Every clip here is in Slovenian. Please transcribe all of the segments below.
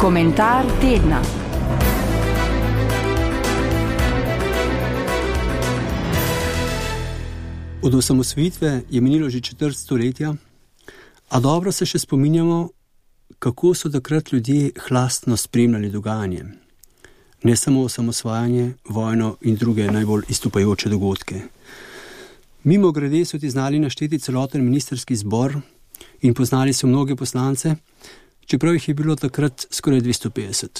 Komentar tedna. Od osamosvojitve je minilo že četrt stoletja, a dobro se še spominjamo, kako so takrat ljudje hlastno spremljali dogajanje. Ne samo osamosvajanje, vojno in druge najbolj izstopajoče dogodke. Mimogrede so ti znali našteti celoten ministrski zbor in poznali so mnoge poslance, čeprav jih je bilo takrat skoraj 250.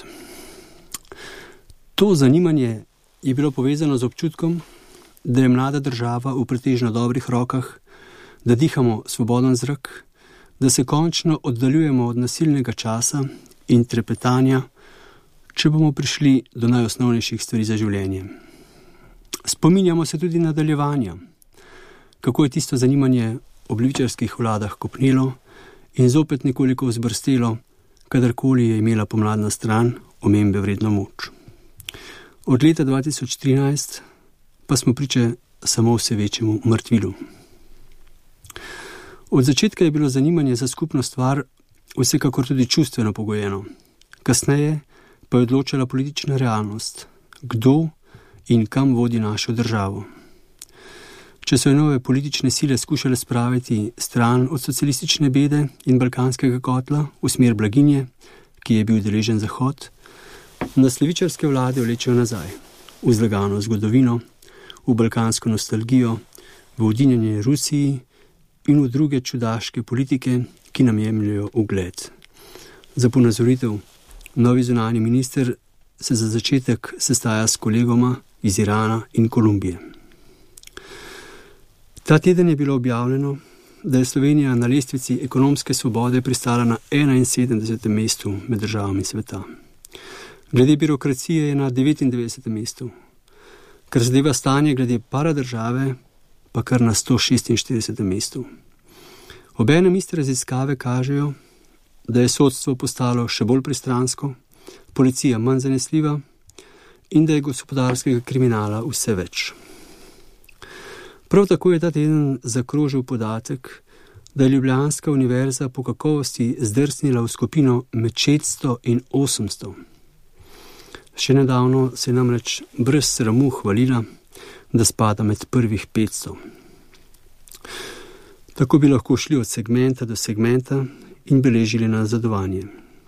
To zanimanje je bilo povezano z občutkom, da je mlada država v pretežno dobrih rokah, da dihamo svoboden zrak, da se končno oddaljujemo od nasilnega časa in trepetanja, če bomo prišli do najosnovnejših stvari za življenje. Spominjamo se tudi nadaljevanja, kako je tisto zanimanje ob levičarskih vladah kopnilo in zopet nekoliko vzbrstelo, kadarkoli je imela pomladna stran omembe vredno moč. Od leta 2013 pa smo priče samo vse večjemu mrtvilu. Od začetka je bilo zanimanje za skupno stvar vsekakor tudi čustveno pogojeno. Kasneje pa je odločala politična realnost, kdo in kam vodi našo državo. Če so nove politične sile skušale spraviti stran od socialistične bede in balkanskega kotla v smer blaginje, ki je bil deležen Zahod, nas levičarske vlade vlečejo nazaj, v zlagano zgodovino, v balkansko nostalgijo, v udinjanje Rusiji in v druge čudaške politike, ki nam jemljajo ugled. Za ponazoritev, novi zunanji minister se za začetek sestaja s kolegoma iz Irana in Kolumbije. Ta teden je bilo objavljeno, da je Slovenija na lestvici ekonomske svobode pristala na 71. mestu med državami sveta. Glede birokracije je na 99. mestu. Kar zadeva stanje glede paradržave, pa kar na 146. mestu. Obenem iste raziskave kažejo, da je sodstvo postalo še bolj pristransko, policija manj zanesljiva in da je gospodarskega kriminala vse več. Prav tako je ta teden zakrožil podatek, da je Ljubljanska univerza po kakovosti zdrsnila v skupino med 600 in 800. Še nedavno se je namreč brez sramu hvalila, da spada med prvih 500. Tako bi lahko šli od segmenta do segmenta in beležili nazadovanje.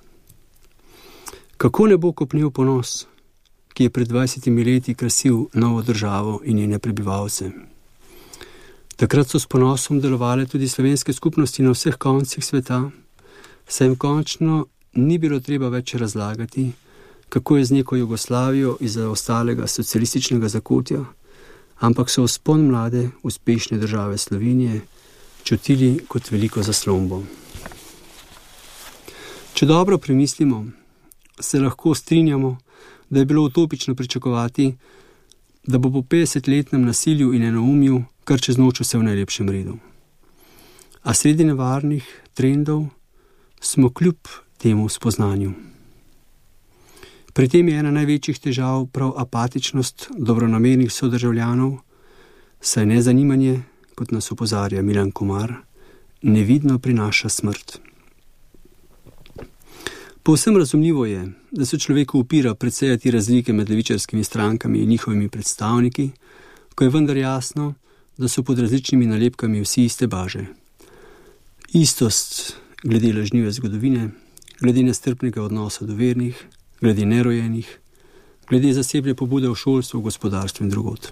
Kako ne bo kopnel ponos, ki je pred 20 leti krasil novo državo in njene prebivalce? Takrat so s ponosom delovale tudi slovenske skupnosti na vseh koncih sveta, saj jim končno ni bilo treba več razlagati, kako je z neko Jugoslavijo iz ostalega socialističnega zakotja, ampak so vzpon mlade, uspešne države Slovenije čutili kot veliko zaslombo. Če dobro premislimo, se lahko strinjamo, da je bilo utopično pričakovati, da bo po 50-letnem nasilju in enoumju kar čez noč vse v najlepšem redu. A sredi nevarnih trendov smo kljub temu spoznanju. Pri tem je ena največjih težav prav apatičnost dobronamernih sodržavljanov, saj nezanimanje, kot nas opozarja Milan Komar, nevidno prinaša smrt. Povsem razumljivo je, da se človeku upira predsejati razlike med levičarskimi strankami in njihovimi predstavniki, ko je vendar jasno, da so pod različnimi nalepkami vsi iste baže. Istost glede lažnive zgodovine, glede nestrpnega odnosa do vernih, glede nerojenih, glede zasebne pobude v šolstvu, gospodarstvu in drugod.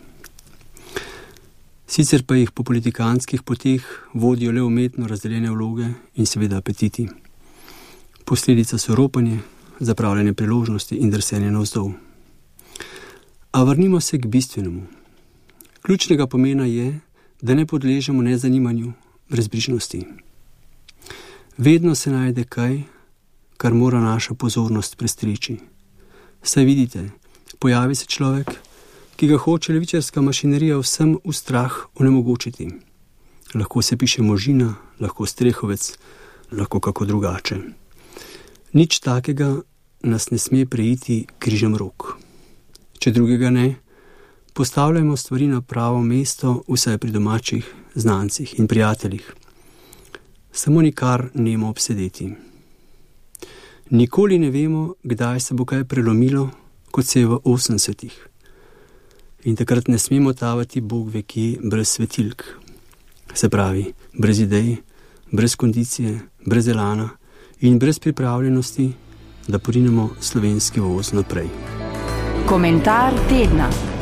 Sicer pa jih po politikanskih poteh vodijo le umetno razdeljene vloge in seveda apetiti. Posledica so ropanje, zapravljanje priložnosti in drsenje navzdol. A vrnimo se k bistvenemu. Ključnega pomena je, da ne podležemo nezanimanju, brezbrižnosti. Vedno se najde kaj, kar mora naša pozornost prestreči. Saj vidite, pojavi se človek, ki ga hoče levičarska mašinerija vsem v strah onemogočiti. Lahko se piše Možina, lahko Strehovec, lahko kako drugače. Nič takega nas ne sme preiti križem rok. Če drugega ne, postavljajmo stvari na pravo mesto vsaj pri domačih znancih in prijateljih. Samo nikar nemo obsedeti. Nikoli ne vemo, kdaj se bo kaj prelomilo, kot se je v 80-ih. In takrat ne smemo tavati Bog ve kje brez svetilk. Se pravi, brez idej, brez kondicije, brez elana in brez pripravljenosti, da porinemo slovenski voz naprej. Komentar tedna.